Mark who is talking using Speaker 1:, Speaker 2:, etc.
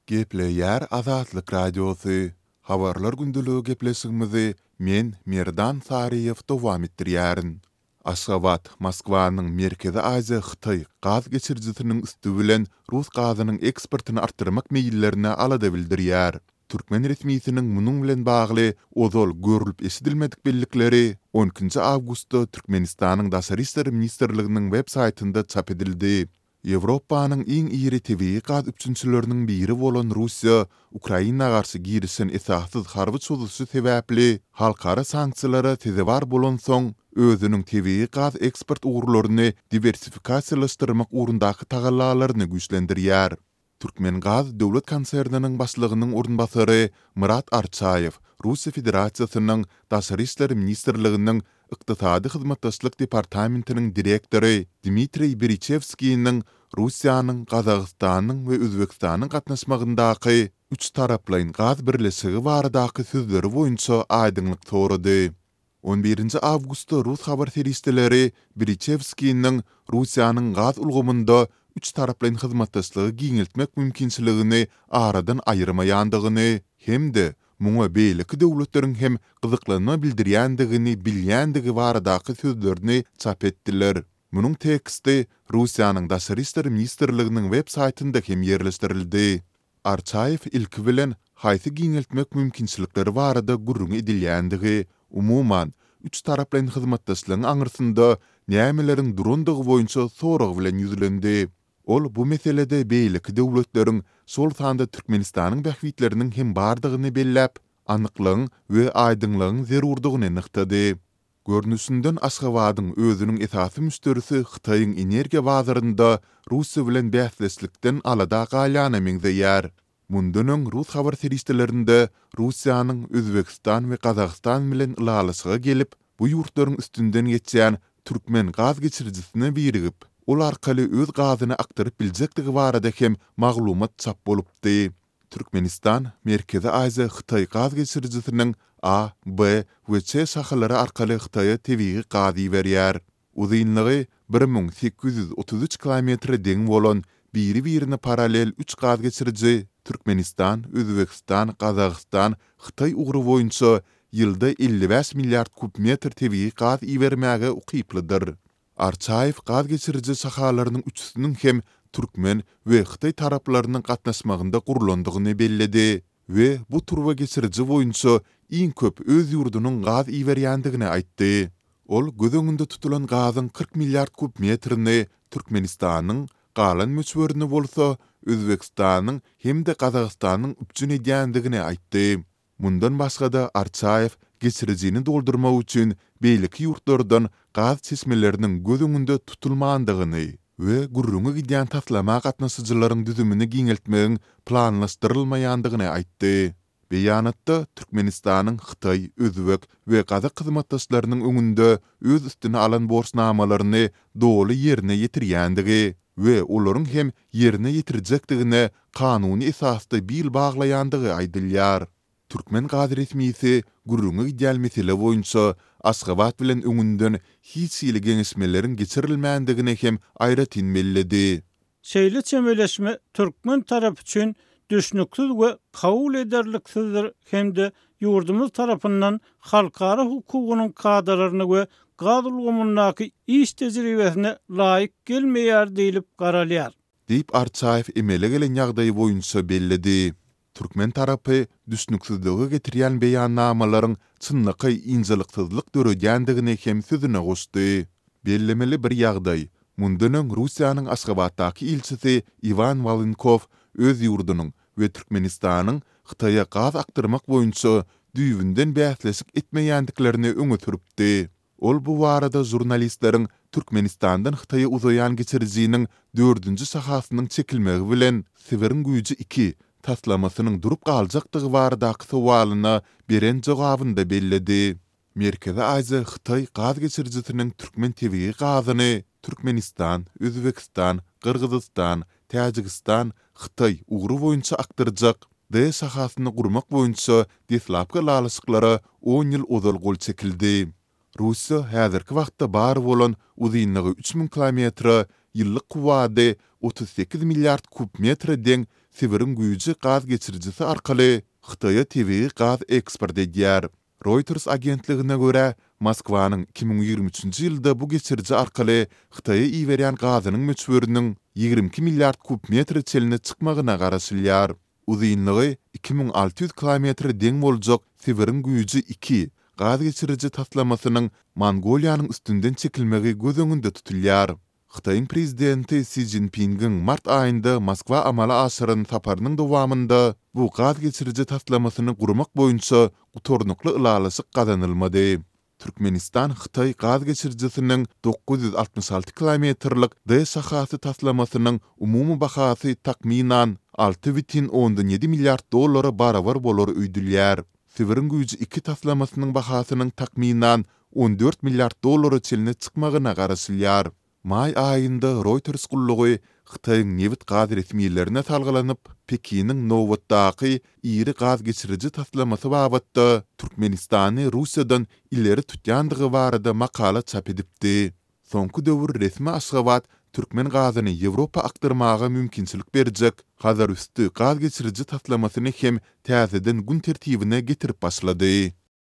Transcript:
Speaker 1: Gepleýär Azatlyk radiosu. Habarlar gündülügi gepleşigimizi men Merdan Sariýew dowam etdirýärin. Aşgabat, Moskwanyň Merkezi Aziýa Hytaý gaz geçirjisiniň üstü bilen Rus gazynyň eksportyny artdyrmak meýillerini alada bildirýär. Türkmen resmiýetiniň munyň bilen bagly ozal görülip eşidilmedik bellikleri 12-nji awgustda Türkmenistanyň Daşary işler ministrliginiň web saýtynda çap edildi. Ýewropanyň iň iri tebii gaz üçinçileriniň biri bolan Russiýa, Ukraina garşy girişen esassız harby çözülüşi sebäpli halkara sanksiýalara tezebar bolan soň özüniň tebii gaz eksport uğurlaryny diversifikasiýalaşdyrmak urundaky tagallalaryny güýçlendirýär. Türkmen Gaz döwlet konserniniň başlygynyň orunbasary Murat Arçaýew, Russiýa Federasiýasynyň Daşary işler ministrliginiň Iqtisady hyzmatdaşlyk departamentiniň direktori Dmitriy Berichevskiýiň Russiýanyň, Gazagystanyň we Özbekistanyň gatnaşmagyndaky üç taraplaryň gaz birleşigi baradaky sözleri boýunça aýdynlyk torady. 11-nji awgustda Rus habar serişdeleri Berichevskiýiň Russiýanyň gaz ulgamynda üç taraplaryň hyzmatdaşlygy giňeltmek mümkinçiligini aradan aýyrmaýandygyny hemde muňa beýleki döwletleriň hem gyzyklanma bildirýändigini bilýändigi baradaky sözlerini çap etdiler. Munyň teksti Russiýanyň Daşary işler ministrliginiň web saýtynda hem ýerleşdirildi. Arçaýew ilki bilen haýsy giňeltmek mümkinçilikleri barada gurrun edilýändigi, umuman üç taraplaryň hyzmatdaşlygyň aňyrsynda nämeleriň durundygy boýunça sorag bilen ýüzlendi. Ol bu meselede beýleki döwletleriň sol sanda Türkmenistanyň bähwitleriniň hem bardygyny belläp, anyklagyň we aýdynlygyň zerurdygyny nyktady. Görnüşinden Aşgabatyň özüniň esasy müşterisi Hytaýyň energiýa bazarynda Russiýa bilen bähsleşlikden alada galýana meňzeýär. Mundan Rus habar serişdelerinde Russiýanyň Özbekistan we Gazagstan bilen ulalaşyga gelip, bu ýurtlaryň üstünden geçýän Türkmen gaz geçirjisine birigip, ol arkaly öz gazyny aktaryp biljekdigi barada hem maglumat çap bolupdy. Türkmenistan, Merkezi Aziýa Hytaý gaz geçirjisiniň A, B we C şahalary arkaly Hytaýa tebii gaz berýär. Uzynlygy 1833 kilometr deň bolan biri-birini paralel 3 gaz geçirji Türkmenistan, Özbekistan, Gazagstan, Hytaý ugry boýunça ýylda 55 milliard kubmetr tebii gaz ibermäge ukyplydyr. Arçaýew gaz geçirji şahalarynyň üçüsiniň hem Türkmen we Hytaý taraplarynyň gatnaşmagynda gurulandygyny belledi we bu turwa geçirji boýunça iň köp öz ýurdunyň gaz iberýändigini aýtdy. Ol göz öňünde tutulan gazyň 40 milliard kubmetrini Türkmenistanyň galan möçberini bolsa Özbekistanyň hem de Gazagystanyň üçin edýändigini aýtdy. Mundan başga da Arçaýew geçirjini doldurmak üçin beýleki ýurtlardan gaz çeşmeleriniň göz öňünde tutulmandygyny we gurrungy gidýän taslama gatnaşyjylaryň düzümini giňeltmegiň planlaşdyrylmaýandygyny aýtdy. Beýanatda Türkmenistanyň Hytaý, Özbek we Gazak hyzmatdaşlarynyň öňünde öz üstüne alan borçnamalaryny doly ýerine ýetirýändigi we olaryň hem ýerine ýetirjekdigine kanuny esasda bil baglaýandygy aýdylýar. Türkmen gaz resmiýeti gurrungy gidýän mesele boýunça Aşgabat bilen öňünden hiç ýyly geňeşmeleriň geçirilmändigine hem aýratyn belledi.
Speaker 2: Şeýle çemeleşme Türkmen tarapy üçin düşnüksiz we kabul ederliksizdir hemde ýurdumyz tarapyndan halkara hukugynyň kadrlaryny we gaz ulgamyndaky iş tejribesine laýyk gelmeýär diýilip garalýar.
Speaker 1: Diýip Arçaýew emele gelen ýagdaýy boýunça belledi. Türkmen tarapy düşnüksizligi getirýän beýannamalaryň çynlyky injeliksyzlik döredýändigini hem sözüne goşdy. Bellemeli bir ýagdaý. Mundan Russiýanyň Aşgabatdaky ilçisi Ivan Valenkov öz ýurdunyň we Türkmenistanyň Hytaýa gaz aktyrmak boýunça düýbünden bähsleşik etmeýändiklerini öňe süripdi. Ol bu barada jurnalistleriň Türkmenistandan Hytaýa uzaýan geçirjiniň 4-nji sahasynyň çekilmegi bilen Siberin güýji 2 taslamasynyň durup galjakdygy baradaky sowalyna beren jogabynda belledi. Merkezi Aziýa Hytaý gaz geçirjisiniň Türkmen tebii gazyny Türkmenistan, Özbekistan, Kırgızistan, Täjikistan, Hytaý ugry boýunça aktyrjak. D sahasyny gurmak boýunça deslapky lalaşyklara 10 ýyl ozal gol çekildi. Russiýa häzirki wagtda bar bolan uzynlygy 3000 kilometr ýyllyk kuwady 38 milliard kubmetr deň Sibirin güýji gaz geçiricisi arkaly Xitaya tebii gaz eksport edýär. Reuters agentligine göre Moskwanyň 2023-nji ýylda bu geçirici arkaly Xitaya iýerýän gazynyň möçberiniň 22 milliard kubmetr çeline çykmagyna garaşylýar. Uzynlygy 2600 kilometr deň boljak Sibirin güýji 2 gaz geçirici taslamasynyň Mongoliýanyň üstünden çekilmegi göz öňünde tutulýar. Xitayň prezidenti Xi Jinping'in mart aýynda Moskwa amala aşyran saparynyň dowamında bu gaz geçirici taslamasyny gurmak boýunça gutornukly ulalaşyk gazanylmady. Türkmenistan Xitay gaz geçiricisiniň 966 kilometrlik D şahasy taslamasynyň umumy bahasy takminan 6,7 milliard dollara barabar bolar öýdülýär. Sibirin güýji 2 taslamasynyň bahasynyň takminan 14 milliard dollara çeline çykmagyna garaşylýar. May aýynda Reuters gullugy Xitayň newit gaz resmiýetlerine salgylanyp, Pekiniň Nowotdaky iri gaz geçirici taslamasy babatda Türkmenistany Russiýadan illeri tutýandygy barada makala çap edipdi. Soňky döwür resmi Aşgabat Türkmen gazyny Ýewropa aktyrmaga mümkinçilik berjek. Hazır üstü gaz geçirici taslamasyny hem täzeden gün tertibine getirip başlady.